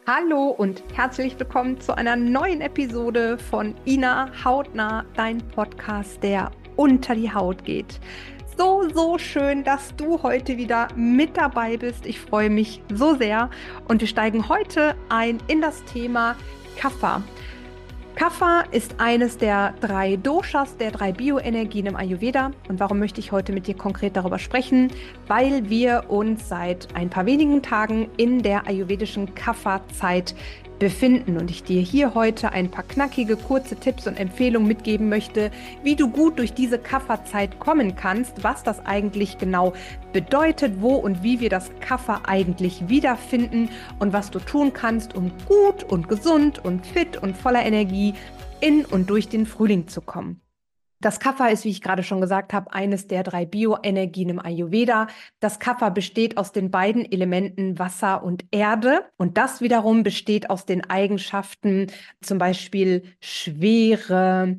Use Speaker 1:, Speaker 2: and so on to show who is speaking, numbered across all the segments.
Speaker 1: Hallo und herzlich willkommen zu einer neuen Episode von Ina Hautnah, dein Podcast, der unter die Haut geht. So schön, dass du heute wieder mit dabei bist. Ich freue mich so sehr und wir steigen heute ein in das Thema Kapha. Kapha ist eines der 3 Doshas, der 3 Bioenergien im Ayurveda. Und warum möchte ich heute mit dir konkret darüber sprechen? Weil wir uns seit ein paar wenigen Tagen in der ayurvedischen Kapha-Zeit befinden und ich dir hier heute ein paar knackige, kurze Tipps und Empfehlungen mitgeben möchte, wie du gut durch diese Kapha-Zeit kommen kannst, was das eigentlich genau bedeutet, wo und wie wir das Kapha eigentlich wiederfinden und was du tun kannst, um gut und gesund und fit und voller Energie in und durch den Frühling zu kommen. Das Kapha ist, wie ich gerade schon gesagt habe, eines der 3 Bioenergien im Ayurveda. Das Kapha besteht aus den beiden Elementen Wasser und Erde und das wiederum besteht aus den Eigenschaften zum Beispiel Schwere,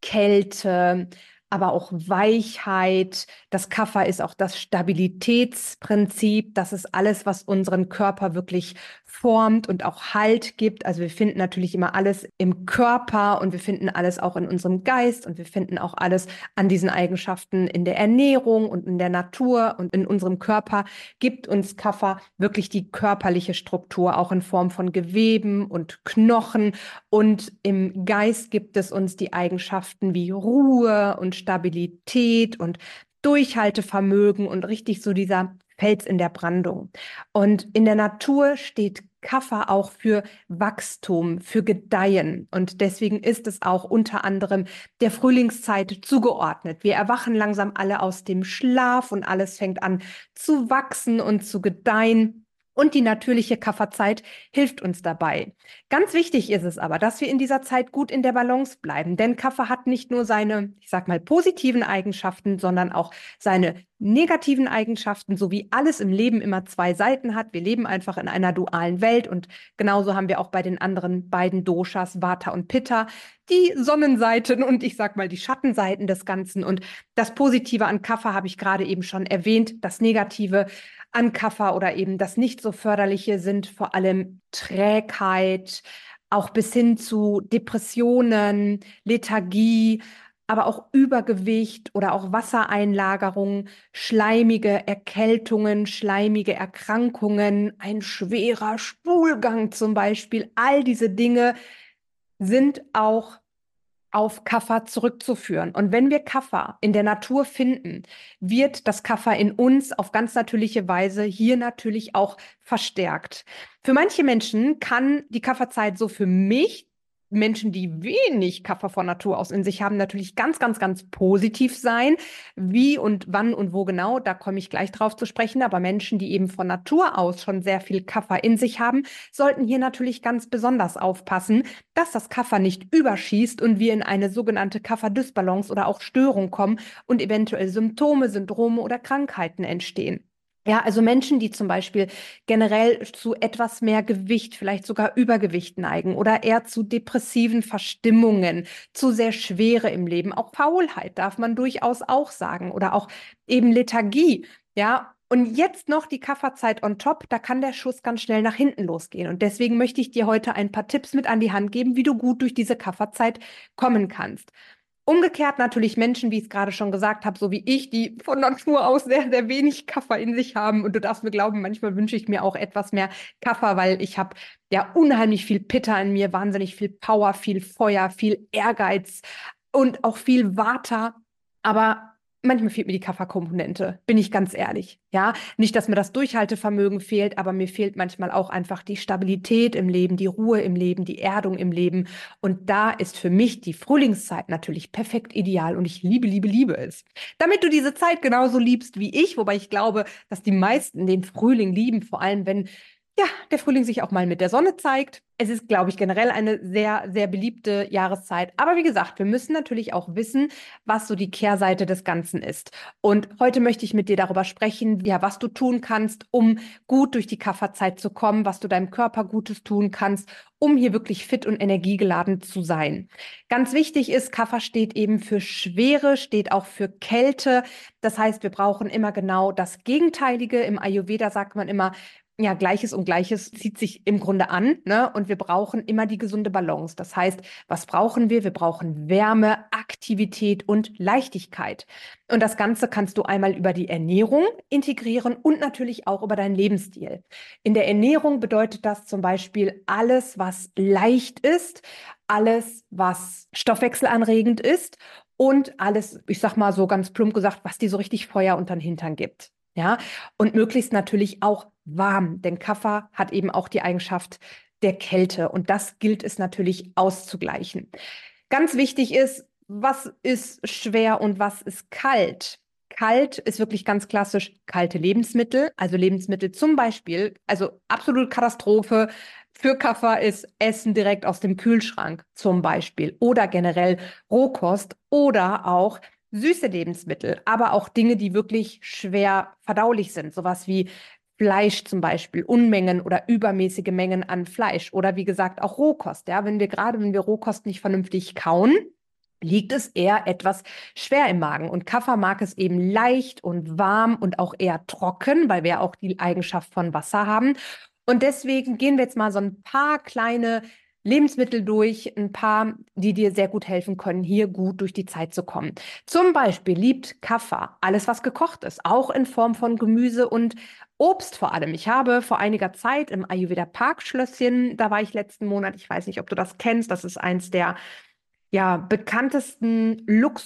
Speaker 1: Kälte, aber auch Weichheit. Das Kapha ist auch das Stabilitätsprinzip. Das ist alles, was unseren Körper wirklich formt und auch Halt gibt. Also wir finden natürlich immer alles im Körper und wir finden alles auch in unserem Geist und wir finden auch alles an diesen Eigenschaften in der Ernährung und in der Natur und in unserem Körper gibt uns Kapha wirklich die körperliche Struktur, auch in Form von Geweben und Knochen. Und im Geist gibt es uns die Eigenschaften wie Ruhe und Stabilität und Durchhaltevermögen und richtig so dieser Fels in der Brandung. Und in der Natur steht Kapha auch für Wachstum, für Gedeihen. Und deswegen ist es auch unter anderem der Frühlingszeit zugeordnet. Wir erwachen langsam alle aus dem Schlaf und alles fängt an zu wachsen und zu gedeihen. Und die natürliche Kapha-Zeit hilft uns dabei. Ganz wichtig ist es aber, dass wir in dieser Zeit gut in der Balance bleiben, denn Kapha hat nicht nur seine, ich sag mal, positiven Eigenschaften, sondern auch seine negativen Eigenschaften, so wie alles im Leben immer 2 Seiten hat. Wir leben einfach in einer dualen Welt und genauso haben wir auch bei den anderen beiden Doshas, Vata und Pitta, die Sonnenseiten und ich sag mal die Schattenseiten des Ganzen. Und das Positive an Kapha habe ich gerade eben schon erwähnt, das Negative an Kapha oder eben das nicht so förderliche sind vor allem Trägheit, auch bis hin zu Depressionen, Lethargie, aber auch Übergewicht oder auch Wassereinlagerungen, schleimige Erkältungen, schleimige Erkrankungen, ein schwerer Stuhlgang zum Beispiel. All diese Dinge sind auch auf Kapha zurückzuführen. Und wenn wir Kapha in der Natur finden, wird das Kapha in uns auf ganz natürliche Weise hier natürlich auch verstärkt. Für manche Menschen kann die Kapha-Zeit so für mich, Menschen, die wenig Kapha von Natur aus in sich haben, natürlich ganz positiv sein. Wie und wann und wo genau, da komme ich gleich drauf zu sprechen. Aber Menschen, die eben von Natur aus schon sehr viel Kapha in sich haben, sollten hier natürlich ganz besonders aufpassen, dass das Kapha nicht überschießt und wir in eine sogenannte Kapha-Dysbalance oder auch Störung kommen und eventuell Symptome, Syndrome oder Krankheiten entstehen. Ja, also Menschen, die zum Beispiel generell zu etwas mehr Gewicht, vielleicht sogar Übergewicht neigen oder eher zu depressiven Verstimmungen, zu sehr Schwere im Leben, auch Faulheit darf man durchaus auch sagen oder auch eben Lethargie, ja. Und jetzt noch die Kafferzeit on top, da kann der Schuss ganz schnell nach hinten losgehen. Und deswegen möchte ich dir heute ein paar Tipps mit an die Hand geben, wie du gut durch diese Kafferzeit kommen kannst. Umgekehrt natürlich Menschen, wie ich es gerade schon gesagt habe, so wie ich, die von Natur aus sehr wenig Kaffer in sich haben. Und du darfst mir glauben, manchmal wünsche ich mir auch etwas mehr Kaffer, weil ich habe ja unheimlich viel Pitta in mir, wahnsinnig viel Power, viel Feuer, viel Ehrgeiz und auch viel Vata. Aber manchmal fehlt mir die Kafferkomponente, bin ich ganz ehrlich. Ja, nicht, dass mir das Durchhaltevermögen fehlt, aber mir fehlt manchmal auch einfach die Stabilität im Leben, die Ruhe im Leben, die Erdung im Leben. Und da ist für mich die Frühlingszeit natürlich perfekt ideal und ich liebe es. Damit du diese Zeit genauso liebst wie ich, wobei ich glaube, dass die meisten den Frühling lieben, vor allem wenn ja, der Frühling sich auch mal mit der Sonne zeigt. Es ist, glaube ich, generell eine sehr beliebte Jahreszeit. Aber wie gesagt, wir müssen natürlich auch wissen, was so die Kehrseite des Ganzen ist. Und heute möchte ich mit dir darüber sprechen, ja, was du tun kannst, um gut durch die Kafferzeit zu kommen, was du deinem Körper Gutes tun kannst, um hier wirklich fit und energiegeladen zu sein. Ganz wichtig ist, Kaffer steht eben für Schwere, steht auch für Kälte. Das heißt, wir brauchen immer genau das Gegenteilige. Im Ayurveda sagt man immer, ja, Gleiches und Gleiches zieht sich im Grunde an, ne? Und wir brauchen immer die gesunde Balance. Das heißt, was brauchen wir? Wir brauchen Wärme, Aktivität und Leichtigkeit. Und das Ganze kannst du einmal über die Ernährung integrieren und natürlich auch über deinen Lebensstil. In der Ernährung bedeutet das zum Beispiel alles, was leicht ist, alles, was stoffwechselanregend ist und alles, ich sag mal so ganz plump gesagt, was dir so richtig Feuer unter den Hintern gibt. Ja, und möglichst natürlich auch warm, denn Kaffer hat eben auch die Eigenschaft der Kälte und das gilt es natürlich auszugleichen. Ganz wichtig ist, was ist schwer und was ist kalt? Kalt ist wirklich ganz klassisch kalte Lebensmittel, also Lebensmittel zum Beispiel, also absolute Katastrophe für Kaffer ist Essen direkt aus dem Kühlschrank zum Beispiel oder generell Rohkost oder auch süße Lebensmittel, aber auch Dinge, die wirklich schwer verdaulich sind, sowas wie Fleisch zum Beispiel, Unmengen oder übermäßige Mengen an Fleisch oder wie gesagt auch Rohkost. Ja, wenn wir Rohkost nicht vernünftig kauen, liegt es eher etwas schwer im Magen. Und Kaffer mag es eben leicht und warm und auch eher trocken, weil wir ja auch die Eigenschaft von Wasser haben. Und deswegen gehen wir jetzt mal so ein paar kleine Lebensmittel durch, ein paar, die dir sehr gut helfen können, hier gut durch die Zeit zu kommen. Zum Beispiel liebt Kaffer alles, was gekocht ist, auch in Form von Gemüse und Obst vor allem. Ich habe vor einiger Zeit im Ayurveda Parkschlösschen, da war ich letzten Monat, ich weiß nicht, ob du das kennst, das ist eins der ja, bekanntesten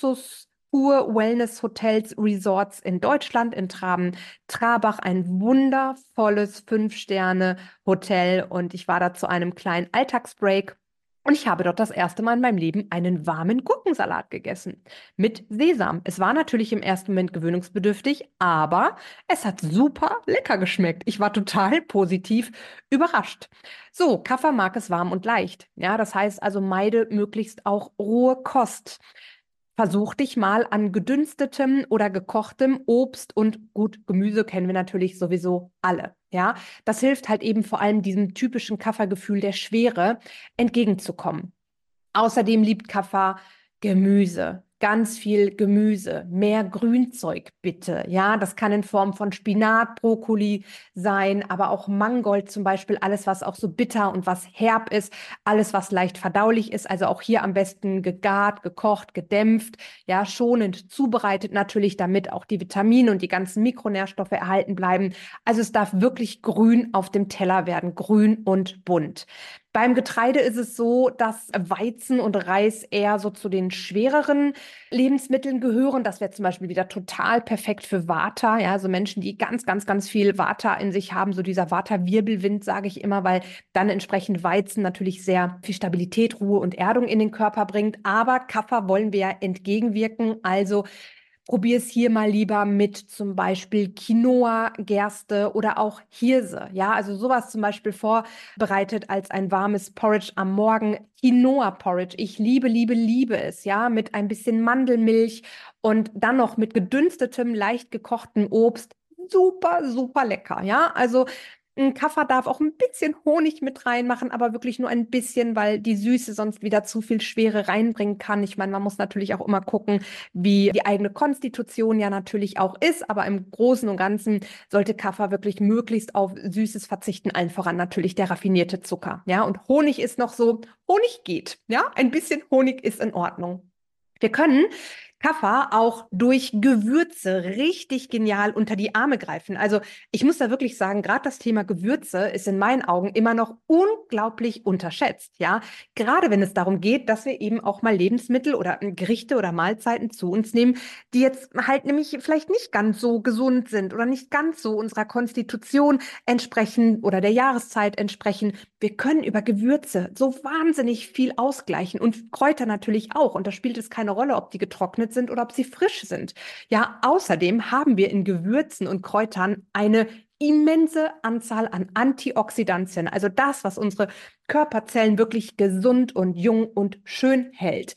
Speaker 1: Luxus-Kur-Wellness-Hotels, Resorts in Deutschland, in Trabach, ein wundervolles Fünf-Sterne-Hotel. Und ich war da zu einem kleinen Alltagsbreak. Und ich habe dort das erste Mal in meinem Leben einen warmen Gurkensalat gegessen mit Sesam. Es war natürlich im ersten Moment gewöhnungsbedürftig, aber es hat super lecker geschmeckt. Ich war total positiv überrascht. So, Kaffer mag es warm und leicht. Ja, das heißt also, meide möglichst auch rohe Kost. Versuch dich mal an gedünstetem oder gekochtem Obst und gut, Gemüse kennen wir natürlich sowieso alle. Ja, das hilft halt eben vor allem diesem typischen Kaffergefühl der Schwere entgegenzukommen. Außerdem liebt Kaffa Gemüse, ganz viel Gemüse, mehr Grünzeug bitte. Ja, das kann in Form von Spinat, Brokkoli sein, aber auch Mangold zum Beispiel, alles, was auch so bitter und was herb ist, alles, was leicht verdaulich ist. Also auch hier am besten gegart, gekocht, gedämpft, ja, schonend zubereitet natürlich, damit auch die Vitamine und die ganzen Mikronährstoffe erhalten bleiben. Also es darf wirklich grün auf dem Teller werden, grün und bunt. Beim Getreide ist es so, dass Weizen und Reis eher so zu den schwereren Lebensmitteln gehören. Das wäre zum Beispiel wieder total perfekt für Vata, ja, also Menschen, die ganz, ganz, ganz viel Vata in sich haben, so dieser Vata-Wirbelwind, sage ich immer, weil dann entsprechend Weizen natürlich sehr viel Stabilität, Ruhe und Erdung in den Körper bringt. Aber Kapha wollen wir ja entgegenwirken, also probier es hier mal lieber mit zum Beispiel Quinoa, Gerste oder auch Hirse. Ja, also sowas zum Beispiel vorbereitet als ein warmes Porridge am Morgen. Quinoa-Porridge. Ich liebe, liebe, liebe es. Ja, mit ein bisschen Mandelmilch und dann noch mit gedünstetem, leicht gekochtem Obst. Super, super lecker. Ja, also ein Kaffer darf auch ein bisschen Honig mit reinmachen, aber wirklich nur ein bisschen, weil die Süße sonst wieder zu viel Schwere reinbringen kann. Ich meine, man muss natürlich auch immer gucken, wie die eigene Konstitution ja natürlich auch ist, aber im Großen und Ganzen sollte Kaffer wirklich möglichst auf Süßes verzichten, allen voran natürlich der raffinierte Zucker. Ja, und Honig ist noch so, Honig geht. Ja, ein bisschen Honig ist in Ordnung. Wir können Kaffer auch durch Gewürze richtig genial unter die Arme greifen. Also ich muss da wirklich sagen, gerade das Thema Gewürze ist in meinen Augen immer noch unglaublich unterschätzt. Ja, gerade wenn es darum geht, dass wir eben auch mal Lebensmittel oder Gerichte oder Mahlzeiten zu uns nehmen, die jetzt halt nämlich vielleicht nicht ganz so gesund sind oder nicht ganz so unserer Konstitution entsprechen oder der Jahreszeit entsprechen. Wir können über Gewürze so wahnsinnig viel ausgleichen und Kräuter natürlich auch. Und da spielt es keine Rolle, ob die getrocknet sind oder ob sie frisch sind. Ja, außerdem haben wir in Gewürzen und Kräutern eine immense Anzahl an Antioxidantien, also das, was unsere Körperzellen wirklich gesund und jung und schön hält.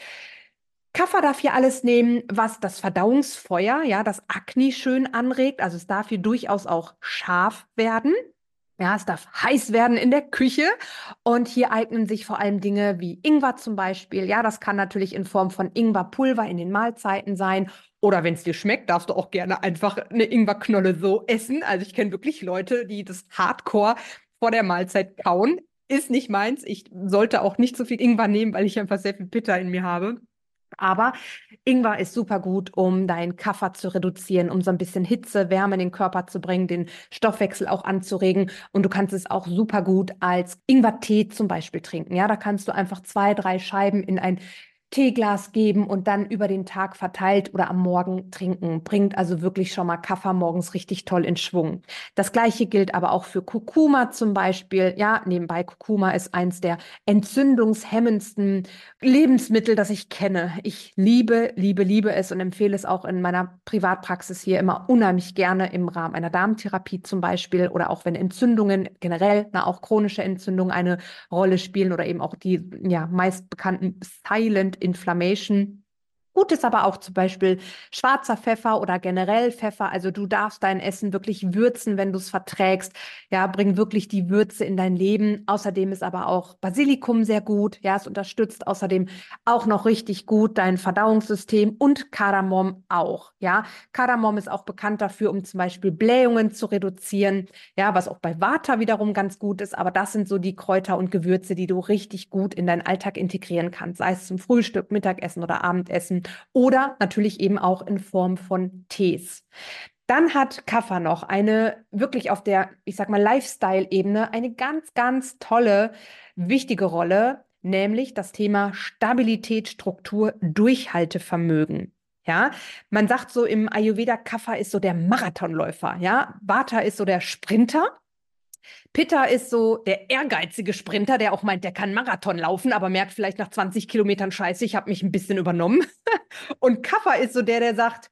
Speaker 1: Kaffer darf hier alles nehmen, was das Verdauungsfeuer, ja, das Akne schön anregt. Also es darf hier durchaus auch scharf werden. Ja, es darf heiß werden in der Küche und hier eignen sich vor allem Dinge wie Ingwer zum Beispiel. Ja, das kann natürlich in Form von Ingwerpulver in den Mahlzeiten sein. Oder wenn es dir schmeckt, darfst du auch gerne einfach eine Ingwerknolle so essen. Also ich kenne wirklich Leute, die das Hardcore vor der Mahlzeit kauen. Ist nicht meins. Ich sollte auch nicht so viel Ingwer nehmen, weil ich einfach sehr viel Bitter in mir habe. Aber Ingwer ist super gut, um deinen Kaffer zu reduzieren, um so ein bisschen Hitze, Wärme in den Körper zu bringen, den Stoffwechsel auch anzuregen. Und du kannst es auch super gut als Ingwertee zum Beispiel trinken. Ja, da kannst du einfach 2, 3 Scheiben in ein Teeglas geben und dann über den Tag verteilt oder am Morgen trinken. Bringt also wirklich schon mal Kaffer morgens richtig toll in Schwung. Das Gleiche gilt aber auch für Kurkuma zum Beispiel. Ja, nebenbei, Kurkuma ist eins der entzündungshemmendsten Lebensmittel, das ich kenne. Ich liebe, liebe, liebe es und empfehle es auch in meiner Privatpraxis hier immer unheimlich gerne im Rahmen einer Darmtherapie zum Beispiel oder auch wenn Entzündungen generell, auch chronische Entzündungen eine Rolle spielen oder eben auch die ja meist bekannten Silent Inflammation. Gut ist aber auch zum Beispiel schwarzer Pfeffer oder generell Pfeffer. Also du darfst dein Essen wirklich würzen, wenn du es verträgst. Ja, bring wirklich die Würze in dein Leben. Außerdem ist aber auch Basilikum sehr gut. Ja, es unterstützt außerdem auch noch richtig gut dein Verdauungssystem und Kardamom auch. Ja, Kardamom ist auch bekannt dafür, um zum Beispiel Blähungen zu reduzieren. Ja, was auch bei Vata wiederum ganz gut ist. Aber das sind so die Kräuter und Gewürze, die du richtig gut in deinen Alltag integrieren kannst. Sei es zum Frühstück, Mittagessen oder Abendessen oder natürlich eben auch in Form von Tees. Dann hat Kaffer noch eine wirklich auf der, ich sag mal, Lifestyle-Ebene eine ganz, ganz tolle, wichtige Rolle, nämlich das Thema Stabilität, Struktur, Durchhaltevermögen. Ja, man sagt so im Ayurveda, Kaffer ist so der Marathonläufer. Ja, Vata ist so der Sprinter. Pitta ist so der ehrgeizige Sprinter, der auch meint, der kann Marathon laufen, aber merkt vielleicht nach 20 Kilometern, Scheiße, ich habe mich ein bisschen übernommen. Und Kaffer ist so der, der sagt,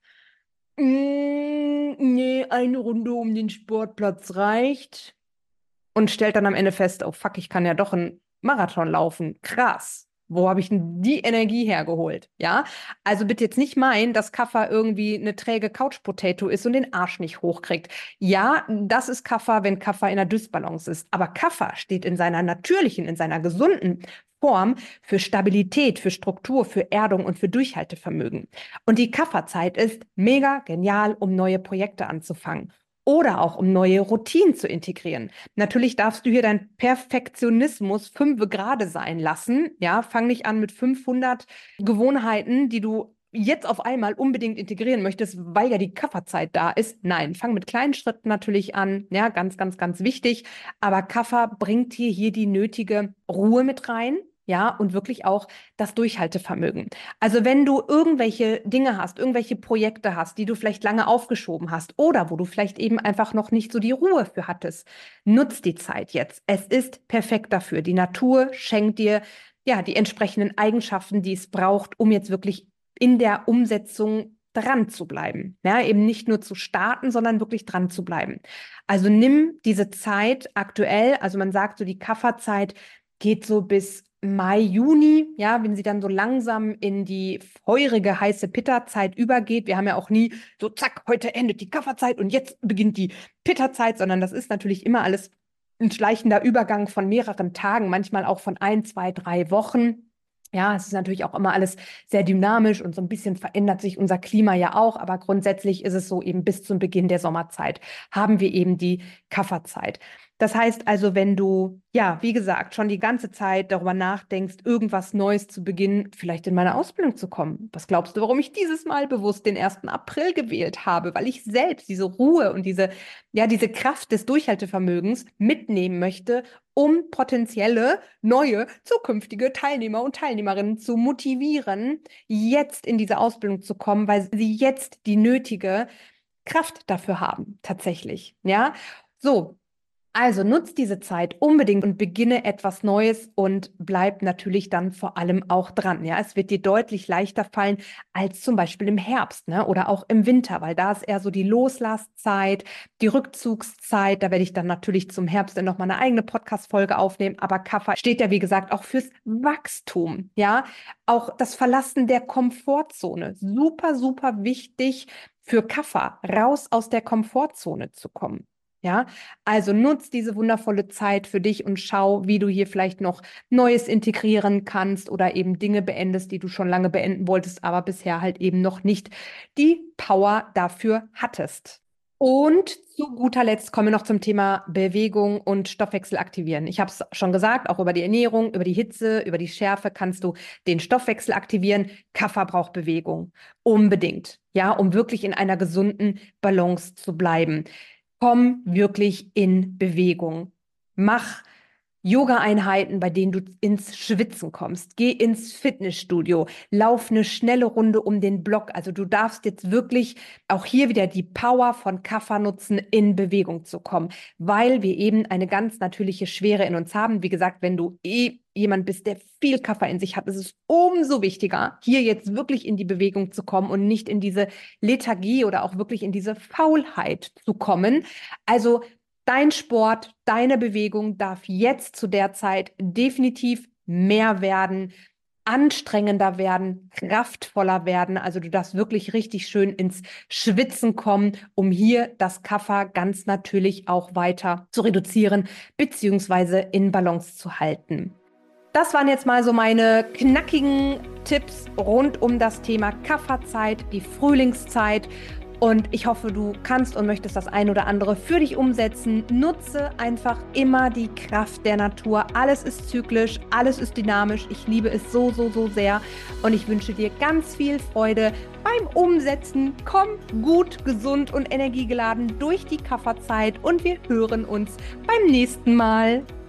Speaker 1: nee, eine Runde um den Sportplatz reicht. Und stellt dann am Ende fest, oh fuck, ich kann ja doch einen Marathon laufen. Krass. Wo habe ich denn die Energie hergeholt? Ja, also bitte jetzt nicht meinen, dass Kaffer irgendwie eine träge Couch-Potato ist und den Arsch nicht hochkriegt. Ja, das ist Kaffer, wenn Kaffer in einer Dysbalance ist. Aber Kaffer steht in seiner natürlichen, in seiner gesunden Form für Stabilität, für Struktur, für Erdung und für Durchhaltevermögen. Und die Kafferzeit ist mega genial, um neue Projekte anzufangen oder auch um neue Routinen zu integrieren. Natürlich darfst du hier deinen Perfektionismus 5 Grade sein lassen. Ja, fang nicht an mit 500 Gewohnheiten, die du jetzt auf einmal unbedingt integrieren möchtest, weil ja die Kafferzeit da ist. Nein, fang mit kleinen Schritten natürlich an. Ja, ganz, ganz, ganz wichtig. Aber Kaffer bringt dir hier die nötige Ruhe mit rein. Ja, und wirklich auch das Durchhaltevermögen. Also wenn du irgendwelche Dinge hast, irgendwelche Projekte hast, die du vielleicht lange aufgeschoben hast oder wo du vielleicht eben einfach noch nicht so die Ruhe für hattest, nutz die Zeit jetzt. Es ist perfekt dafür. Die Natur schenkt dir ja die entsprechenden Eigenschaften, die es braucht, um jetzt wirklich in der Umsetzung dran zu bleiben. Ja, eben nicht nur zu starten, sondern wirklich dran zu bleiben. Also nimm diese Zeit aktuell, also man sagt so, die Kafferzeit geht so bis Mai, Juni, ja, wenn sie dann so langsam in die feurige, heiße Pitta-Zeit übergeht. Wir haben ja auch nie so, zack, heute endet die Kafferzeit und jetzt beginnt die Pitta-Zeit, sondern das ist natürlich immer alles ein schleichender Übergang von mehreren Tagen, manchmal auch von 1, 2, 3 Wochen. Ja, es ist natürlich auch immer alles sehr dynamisch und so ein bisschen verändert sich unser Klima ja auch, aber grundsätzlich ist es so eben bis zum Beginn der Sommerzeit haben wir eben die Kafferzeit. Das heißt also, wenn du, ja, wie gesagt, schon die ganze Zeit darüber nachdenkst, irgendwas Neues zu beginnen, vielleicht in meine Ausbildung zu kommen. Was glaubst du, warum ich dieses Mal bewusst den 1. April gewählt habe? Weil ich selbst diese Ruhe und diese Kraft des Durchhaltevermögens mitnehmen möchte, um potenzielle neue zukünftige Teilnehmer und Teilnehmerinnen zu motivieren, jetzt in diese Ausbildung zu kommen, weil sie jetzt die nötige Kraft dafür haben, tatsächlich. Ja, so. Also nutz diese Zeit unbedingt und beginne etwas Neues und bleib natürlich dann vor allem auch dran. Ja, es wird dir deutlich leichter fallen als zum Beispiel im Herbst, ne? Oder auch im Winter, weil da ist eher so die Loslasszeit, die Rückzugszeit. Da werde ich dann natürlich zum Herbst dann noch mal eine eigene Podcast-Folge aufnehmen. Aber Kaffer steht ja, wie gesagt, auch fürs Wachstum. Ja, auch das Verlassen der Komfortzone. Super, super wichtig für Kaffer, raus aus der Komfortzone zu kommen. Ja, also nutz diese wundervolle Zeit für dich und schau, wie du hier vielleicht noch Neues integrieren kannst oder eben Dinge beendest, die du schon lange beenden wolltest, aber bisher halt eben noch nicht die Power dafür hattest. Und zu guter Letzt kommen wir noch zum Thema Bewegung und Stoffwechsel aktivieren. Ich habe es schon gesagt, auch über die Ernährung, über die Hitze, über die Schärfe kannst du den Stoffwechsel aktivieren. Kaffer braucht Bewegung. Unbedingt. Ja, um wirklich in einer gesunden Balance zu bleiben. Komm wirklich in Bewegung. Mach Yoga-Einheiten, bei denen du ins Schwitzen kommst. Geh ins Fitnessstudio, lauf eine schnelle Runde um den Block. Also du darfst jetzt wirklich auch hier wieder die Power von Kapha nutzen, in Bewegung zu kommen, weil wir eben eine ganz natürliche Schwere in uns haben. Wie gesagt, wenn du jemand bist, der viel Kapha in sich hat, ist es umso wichtiger, hier jetzt wirklich in die Bewegung zu kommen und nicht in diese Lethargie oder auch wirklich in diese Faulheit zu kommen. Also dein Sport, deine Bewegung darf jetzt zu der Zeit definitiv mehr werden, anstrengender werden, kraftvoller werden. Also du darfst wirklich richtig schön ins Schwitzen kommen, um hier das Kapha ganz natürlich auch weiter zu reduzieren beziehungsweise in Balance zu halten. Das waren jetzt mal so meine knackigen Tipps rund um das Thema Kapha-Zeit, die Frühlingszeit. Und ich hoffe, du kannst und möchtest das ein oder andere für dich umsetzen. Nutze einfach immer die Kraft der Natur. Alles ist zyklisch, alles ist dynamisch. Ich liebe es so, so, so sehr. Und ich wünsche dir ganz viel Freude beim Umsetzen. Komm gut, gesund und energiegeladen durch die Kapha-Zeit. Und wir hören uns beim nächsten Mal.